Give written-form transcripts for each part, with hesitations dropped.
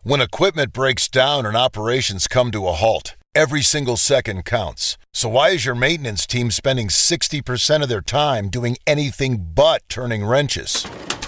When equipment breaks down and operations come to a halt, every single second counts. So why is your maintenance team spending 60% of their time doing anything but turning wrenches?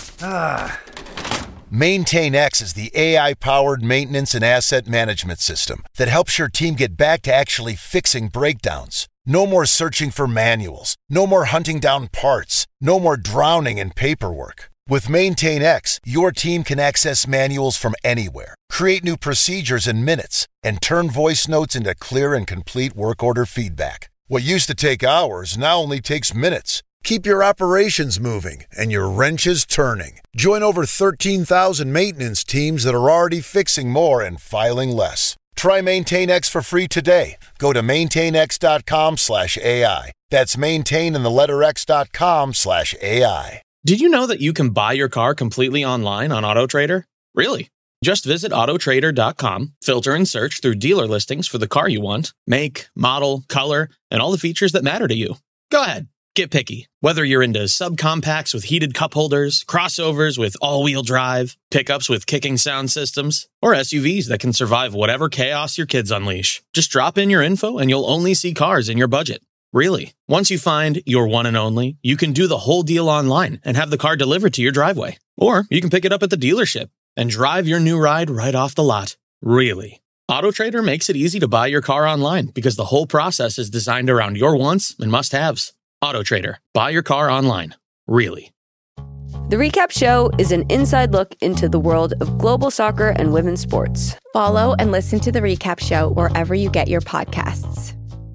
MaintainX is the AI-powered maintenance and asset management system that helps your team get back to actually fixing breakdowns. No more searching for manuals. No more hunting down parts. No more drowning in paperwork. With MaintainX, your team can access manuals from anywhere, create new procedures in minutes, and turn voice notes into clear and complete work order feedback. What used to take hours now only takes minutes. Keep your operations moving and your wrenches turning. Join over 13,000 maintenance teams that are already fixing more and filing less. Try MaintainX for free today. Go to maintainx.com/AI. That's maintain and the letter x.com/AI. Did you know that you can buy your car completely online on AutoTrader? Really? Just visit autotrader.com, filter and search through dealer listings for the car you want, make, model, color, and all the features that matter to you. Go ahead, get picky. Whether you're into subcompacts with heated cup holders, crossovers with all-wheel drive, pickups with kicking sound systems, or SUVs that can survive whatever chaos your kids unleash. Just drop in your info and you'll only see cars in your budget. Really. Once you find your one and only, you can do the whole deal online and have the car delivered to your driveway. Or you can pick it up at the dealership and drive your new ride right off the lot. Really. AutoTrader makes it easy to buy your car online because the whole process is designed around your wants and must-haves. AutoTrader. Buy your car online. Really. The Recap Show is an inside look into the world of global soccer and women's sports. Follow and listen to The Recap Show wherever you get your podcasts.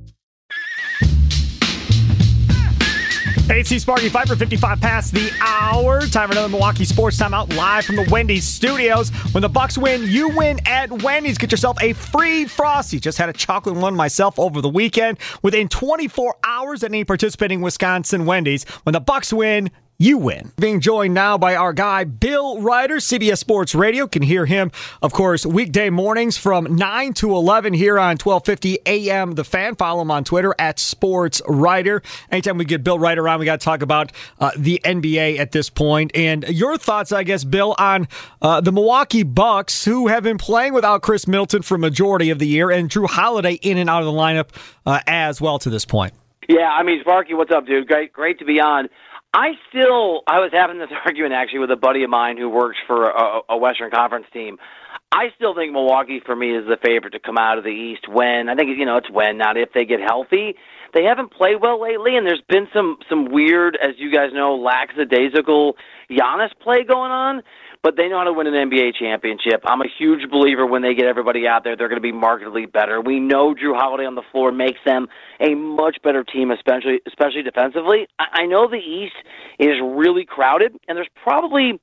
Hey, it's Sparky, 5:55 past the hour. Time for another Milwaukee Sports Timeout live from the Wendy's studios. When the Bucks win, you win at Wendy's. Get yourself a free Frosty. Just had a chocolate one myself over the weekend. Within 24 hours at any participating Wisconsin Wendy's. When the Bucks win, you win. Being joined now by our guy, Bill Ryder, CBS Sports Radio. Can hear him, of course, weekday mornings from 9 to 11 here on 1250 AM The Fan. Follow him on Twitter at Sports Ryder. Anytime we get Bill Ryder on, we got to talk about the NBA at this point. And your thoughts, I guess, Bill, on the Milwaukee Bucks, who have been playing without Chris Middleton for a majority of the year, and Drew Holiday in and out of the lineup as well to this point. Yeah, I mean, Sparky, what's up, dude? Great to be on. I was having this argument actually with a buddy of mine who works for a Western Conference team. I still think Milwaukee, for me, is the favorite to come out of the East when, I think, it's when, not if they get healthy. They haven't played well lately, and there's been some weird, as you guys know, lackadaisical Giannis play going on, but they know how to win an NBA championship. I'm a huge believer when they get everybody out there, they're going to be markedly better. We know Drew Holiday on the floor makes them a much better team, especially defensively. I know the East is really crowded, and there's probably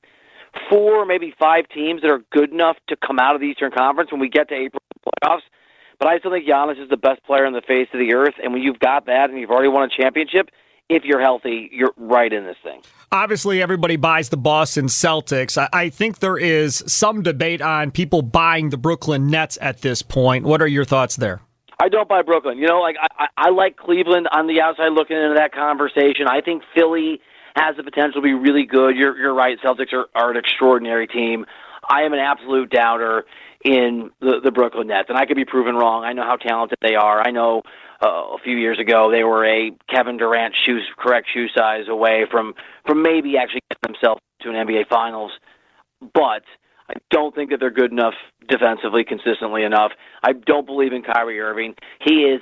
4, maybe 5 teams that are good enough to come out of the Eastern Conference when we get to April playoffs. But I still think Giannis is the best player on the face of the earth, and when you've got that and you've already won a championship, if you're healthy, you're right in this thing. Obviously, everybody buys the Boston Celtics. I think there is some debate on people buying the Brooklyn Nets at this point. What are your thoughts there? I don't buy Brooklyn. I like Cleveland on the outside looking into that conversation. I think Philly has the potential to be really good. You're right. Celtics are an extraordinary team. I am an absolute doubter in the Brooklyn Nets, and I could be proven wrong. I know how talented they are. I know a few years ago they were a Kevin Durant correct shoe size away from maybe actually getting themselves to an NBA Finals, but I don't think that they're good enough defensively consistently enough. I don't believe in Kyrie Irving. He's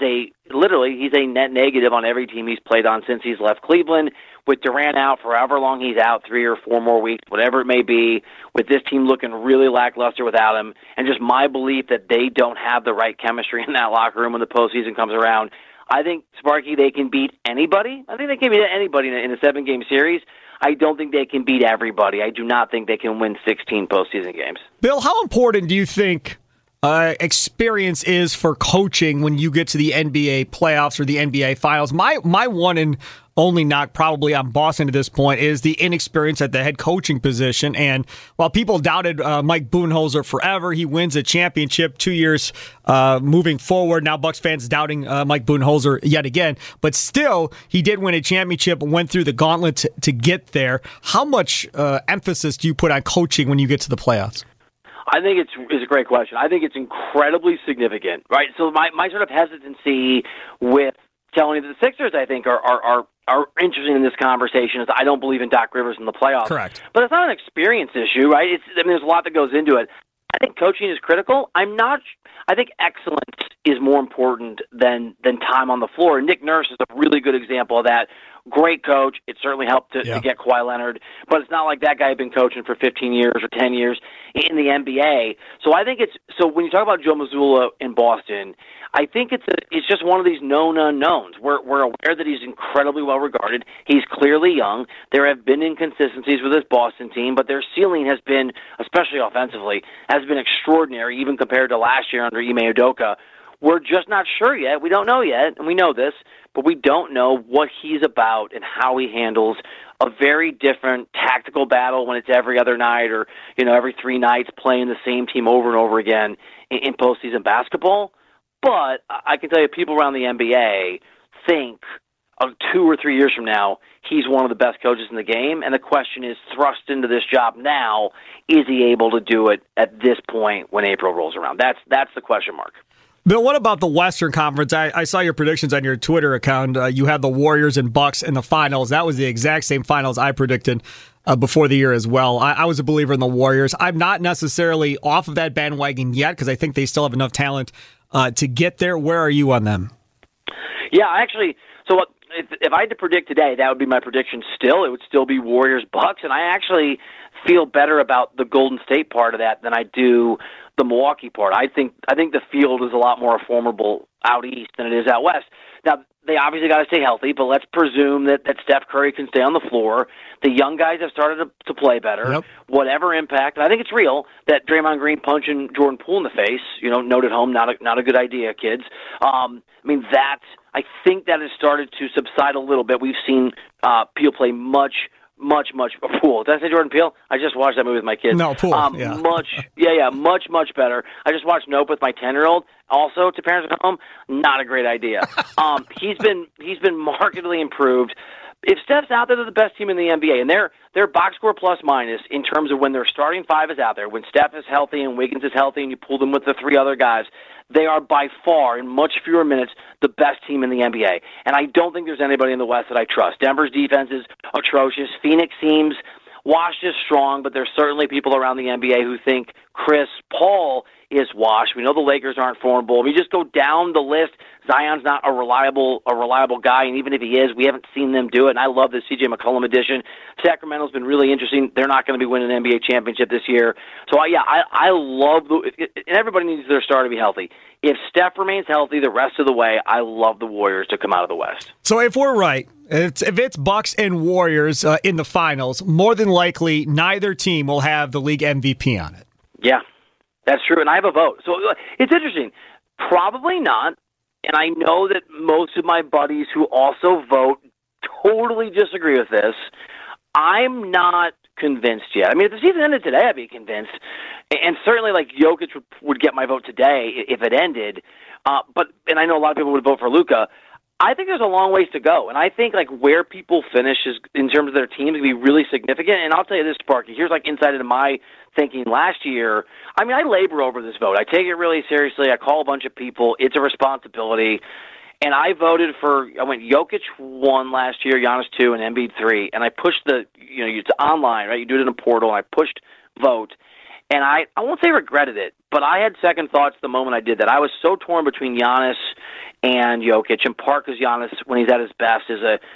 a net negative on every team he's played on since he's left Cleveland. With Durant out for however long he's out, 3 or 4 more weeks, whatever it may be, with this team looking really lackluster without him, and just my belief that they don't have the right chemistry in that locker room when the postseason comes around, I think, Sparky, they can beat anybody. I think they can beat anybody in a 7-game series. I don't think they can beat everybody. I do not think they can win 16 postseason games. Bill, how important do you think experience is for coaching when you get to the NBA playoffs or the NBA Finals? My one and only knock probably on Boston at this point is the inexperience at the head coaching position. And while people doubted Mike Budenholzer forever, he wins a championship 2 years moving forward. Now Bucks fans doubting Mike Budenholzer yet again. But still, he did win a championship and went through the gauntlet to get there. How much emphasis do you put on coaching when you get to the playoffs? I think it's a great question. I think it's incredibly significant, right? So my sort of hesitancy with telling you that the Sixers, I think, are interested in this conversation is I don't believe in Doc Rivers in the playoffs. Correct. But it's not an experience issue, right? There's a lot that goes into it. I think coaching is critical. I think excellence is more important than time on the floor. And Nick Nurse is a really good example of that. Great coach. It certainly helped to get Kawhi Leonard, but it's not like that guy had been coaching for 15 years or 10 years in the NBA. So I think so when you talk about Joe Mazzulla in Boston, I think it's just one of these known unknowns. We're aware that he's incredibly well regarded. He's clearly young. There have been inconsistencies with this Boston team, but their ceiling has been, especially offensively, has been extraordinary, even compared to last year under Ime Udoka. We're just not sure yet. We don't know yet, and we know this, but we don't know what he's about and how he handles a very different tactical battle when it's every other night or every 3 nights playing the same team over and over again in postseason basketball. But I can tell you, people around the NBA think of 2 or 3 years from now, he's one of the best coaches in the game, and the question is, thrust into this job now, is he able to do it at this point when April rolls around? That's the question mark. Bill, what about the Western Conference? I saw your predictions on your Twitter account. You had the Warriors and Bucks in the finals. That was the exact same finals I predicted before the year as well. I was a believer in the Warriors. I'm not necessarily off of that bandwagon yet because I think they still have enough talent to get there. Where are you on them? Yeah, actually, so if I had to predict today, that would be my prediction still. It would still be Warriors-Bucks, and I actually feel better about the Golden State part of that than I do the Milwaukee part. I think the field is a lot more formidable out east than it is out west. Now, they obviously got to stay healthy, but let's presume that Steph Curry can stay on the floor. The young guys have started to play better. Yep. Whatever impact, and I think it's real, that Draymond Green punching Jordan Poole in the face, note at home, not a good idea, kids. I think that has started to subside a little bit. We've seen Peele play much Poole. Did I say Jordan Peele? I just watched that movie with my kids. No, Poole. Much better. I just watched Nope with my 10-year-old. Also, to parents at home, not a great idea. He's been markedly improved. If Steph's out there, they're the best team in the NBA, and they're box score plus minus in terms of when their starting 5 is out there. When Steph is healthy and Wiggins is healthy, and you pull them with the 3 other guys, they are by far, in much fewer minutes, the best team in the NBA. And I don't think there's anybody in the West that I trust. Denver's defense is atrocious. Phoenix seems washed is strong, but there's certainly people around the NBA who think Chris Paul is washed. We know the Lakers aren't formidable. We just go down the list. Zion's not a reliable guy, and even if he is, we haven't seen them do it. And I love the C.J. McCollum addition. Sacramento's been really interesting. They're not going to be winning an NBA championship this year. So I love and everybody needs their star to be healthy. If Steph remains healthy the rest of the way, I love the Warriors to come out of the West. So if we're right, if it's Bucks and Warriors in the finals, more than likely neither team will have the league MVP on it. Yeah, that's true, and I have a vote. So it's interesting. Probably not, and I know that most of my buddies who also vote totally disagree with this. I'm not convinced yet. I mean, if the season ended today, I'd be convinced. And certainly, Jokic would get my vote today if it ended. And I know a lot of people would vote for Luka. I think there's a long ways to go. And I think, where people finish is, in terms of their teams, can be really significant. And I'll tell you this, Sparky. Here's, insight into my thinking last year. I mean, I labor over this vote. I take it really seriously. I call a bunch of people. It's a responsibility. And I voted I went Jokic 1 last year, Giannis 2, and Embiid 3. And I pushed it's online, right? You do it in a portal, and I pushed vote. And I won't say regretted it, but I had second thoughts the moment I did that. I was so torn between Giannis and Jokic, in part because Giannis, when he's at his best,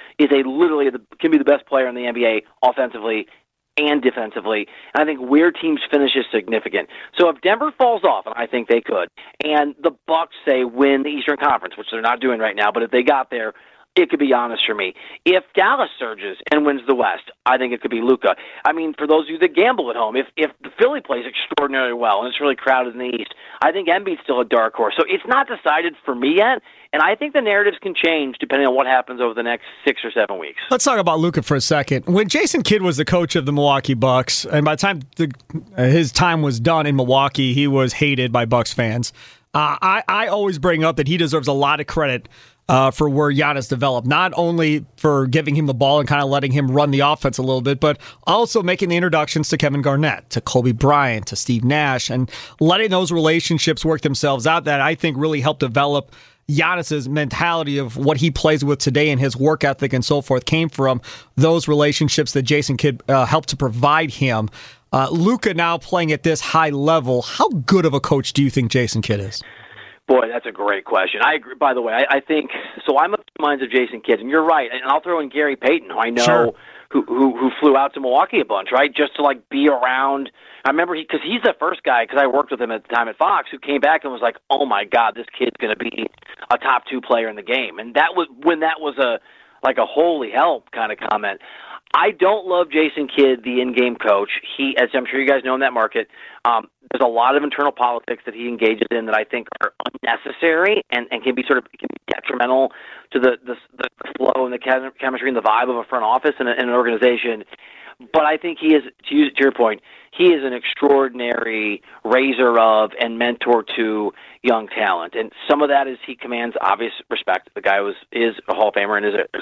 can be the best player in the NBA offensively and defensively. And I think where teams finish is significant. So if Denver falls off, and I think they could, and the Bucks, say, win the Eastern Conference, which they're not doing right now, but if they got there, it could be Giannis for me. If Dallas surges and wins the West, I think it could be Luka. I mean, for those of you that gamble at home, if the Philly plays extraordinarily well and it's really crowded in the East, I think Embiid's still a dark horse. So it's not decided for me yet, and I think the narratives can change depending on what happens over the next 6 or 7 weeks. Let's talk about Luka for a second. When Jason Kidd was the coach of the Milwaukee Bucks, and by the time his time was done in Milwaukee, he was hated by Bucks fans. I always bring up that he deserves a lot of credit for where Giannis developed, not only for giving him the ball and kind of letting him run the offense a little bit, but also making the introductions to Kevin Garnett, to Kobe Bryant, to Steve Nash, and letting those relationships work themselves out that I think really helped develop Giannis's mentality of what he plays with today and his work ethic and so forth came from those relationships that Jason Kidd helped to provide him. Luka now playing at this high level, how good of a coach do you think Jason Kidd is? Boy, that's a great question. I agree. By the way, I think so. I'm of the minds of Jason Kidd, and you're right. And I'll throw in Gary Payton, who I know, sure, who flew out to Milwaukee a bunch, right, just to like be around. I remember because he's the first guy, because I worked with him at the time at Fox, who came back and was like, "Oh my God, this kid's going to be a top 2 player in the game." And that was when that was a holy hell kind of comment. I don't love Jason Kidd, the in-game coach. He, as I'm sure you guys know in that market, there's a lot of internal politics that he engages in that I think are unnecessary and can be detrimental to the flow and the chemistry and the vibe of a front office and an organization. But I think he is, to your point, he is an extraordinary raiser of and mentor to young talent. And some of that is he commands obvious respect. The guy is a Hall of Famer and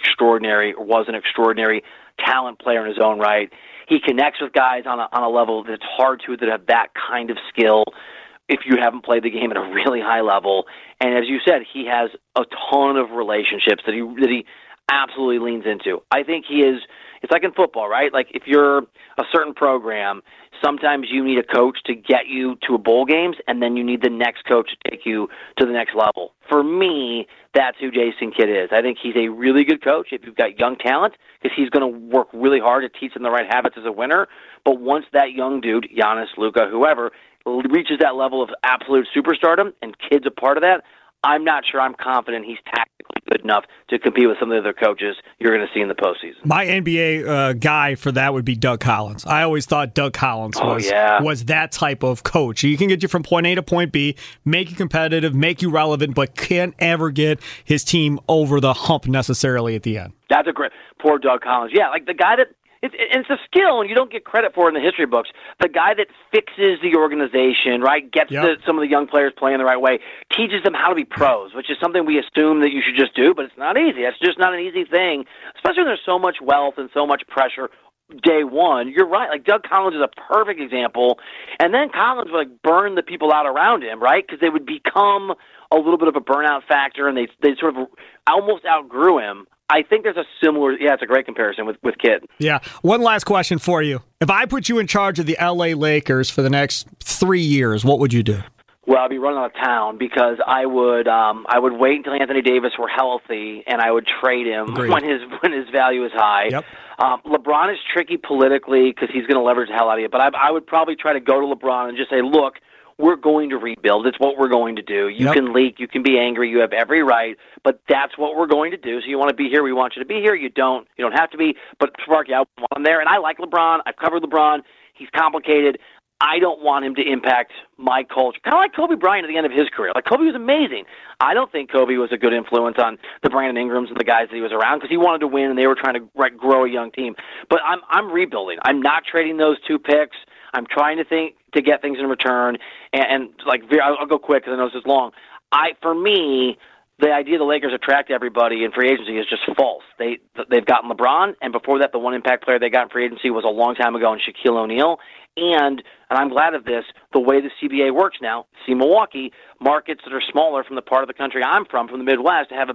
was an extraordinary talent player in his own right. He connects with guys on a level that's hard to that have that kind of skill if you haven't played the game at a really high level. And as you said, he has a ton of relationships that he absolutely leans into. I think he is. It's like in football, right? Like if you're a certain program, sometimes you need a coach to get you to a bowl games, and then you need the next coach to take you to the next level. For me, that's who Jason Kidd is. I think he's a really good coach if you've got young talent, because he's going to work really hard to teach them the right habits as a winner. But once that young dude, Giannis, Luka, whoever, reaches that level of absolute superstardom, and Kidd's a part of that, I'm not sure I'm confident he's tactically good enough to compete with some of the other coaches you're going to see in the postseason. My NBA guy for that would be Doug Collins. I always thought Doug Collins was that type of coach. He can get you from point A to point B, make you competitive, make you relevant, but can't ever get his team over the hump necessarily at the end. That's a great – poor Doug Collins. Yeah, like the guy that – it's a skill, and you don't get credit for it in the history books. The guy that fixes the organization, right, gets some of the young players playing the right way, teaches them how to be pros, which is something we assume that you should just do, but it's not easy. It's just not an easy thing, especially when there's so much wealth and so much pressure day one. You're right. Like Doug Collins is a perfect example. And then Collins would burn the people out around him, right, because they would become a little bit of a burnout factor, and they sort of almost outgrew him. I think there's a similar, it's a great comparison with Kidd. Yeah. One last question for you. If I put you in charge of the LA Lakers for the next 3 years, what would you do? Well, I'd be running out of town because I would wait until Anthony Davis were healthy, and I would trade him when his value is high. Yep. LeBron is tricky politically because he's going to leverage the hell out of you, but I would probably try to go to LeBron and just say, look, we're going to rebuild. It's what we're going to do. You can leak. You can be angry. You have every right, but that's what we're going to do. So you want to be here, we want you to be here. You don't have to be. But Sparky, I want him there, and I like LeBron. I've covered LeBron. He's complicated. I don't want him to impact my culture. Kind of like Kobe Bryant at the end of his career. Like Kobe was amazing. I don't think Kobe was a good influence on the Brandon Ingrams and the guys that he was around because he wanted to win and they were trying to grow a young team. But I'm rebuilding. I'm not trading those 2 picks. I'm trying to get things in return. And I'll go quick because I know this is long. For me, the idea the Lakers attract everybody in free agency is just false. They've gotten LeBron, and before that, the one impact player they got in free agency was a long time ago in Shaquille O'Neal. And I'm glad of this, the way the CBA works now, see Milwaukee, markets that are smaller from the part of the country I'm from the Midwest, have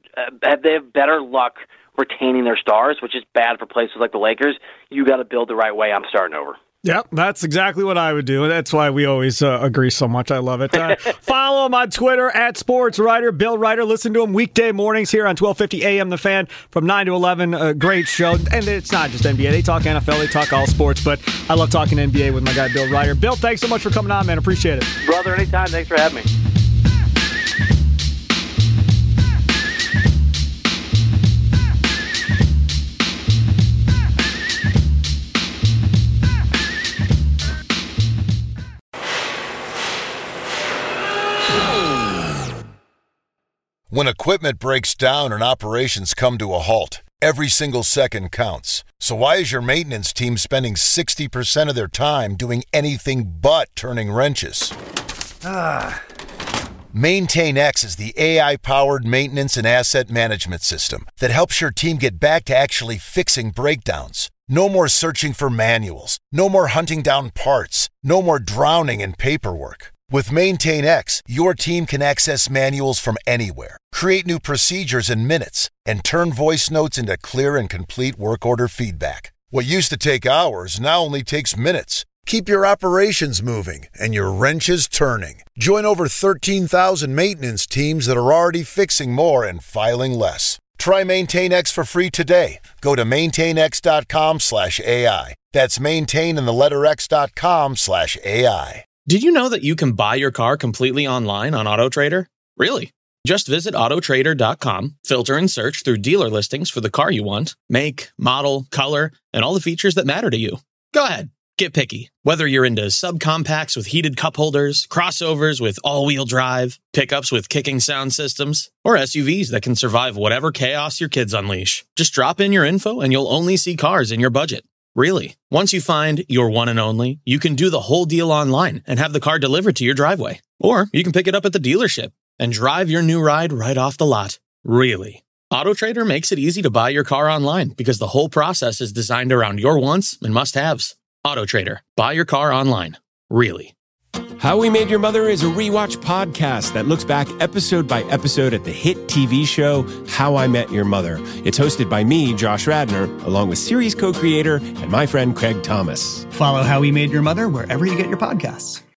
they have better luck retaining their stars, which is bad for places like the Lakers. You got to build the right way. I'm starting over. Yep, that's exactly what I would do. That's why we always agree so much. I love it. Follow him on Twitter at SportsWriter, Bill Ryder. Listen to him weekday mornings here on 1250 AM The Fan from 9 to 11. A great show. And it's not just NBA. They talk NFL. They talk all sports. But I love talking NBA with my guy, Bill Ryder. Bill, thanks so much for coming on, man. Appreciate it. Brother, anytime. Thanks for having me. When equipment breaks down and operations come to a halt, every single second counts. So why is your maintenance team spending 60% of their time doing anything but turning wrenches? MaintainX is the AI-powered maintenance and asset management system that helps your team get back to actually fixing breakdowns. No more searching for manuals. No more hunting down parts. No more drowning in paperwork. With MaintainX, your team can access manuals from anywhere, create new procedures in minutes, and turn voice notes into clear and complete work order feedback. What used to take hours now only takes minutes. Keep your operations moving and your wrenches turning. Join over 13,000 maintenance teams that are already fixing more and filing less. Try MaintainX for free today. Go to maintainx.com/AI. That's maintain and the letter x.com/AI. Did you know that you can buy your car completely online on AutoTrader? Really? Just visit autotrader.com, filter and search through dealer listings for the car you want, make, model, color, and all the features that matter to you. Go ahead. Get picky. Whether you're into subcompacts with heated cup holders, crossovers with all-wheel drive, pickups with kicking sound systems, or SUVs that can survive whatever chaos your kids unleash. Just drop in your info and you'll only see cars in your budget. Really. Once you find your one and only, you can do the whole deal online and have the car delivered to your driveway. Or you can pick it up at the dealership and drive your new ride right off the lot. Really. AutoTrader makes it easy to buy your car online because the whole process is designed around your wants and must-haves. AutoTrader. Buy your car online. Really. How We Made Your Mother is a rewatch podcast that looks back episode by episode at the hit TV show How I Met Your Mother. It's hosted by me, Josh Radnor, along with series co-creator and my friend Craig Thomas. Follow How We Made Your Mother wherever you get your podcasts.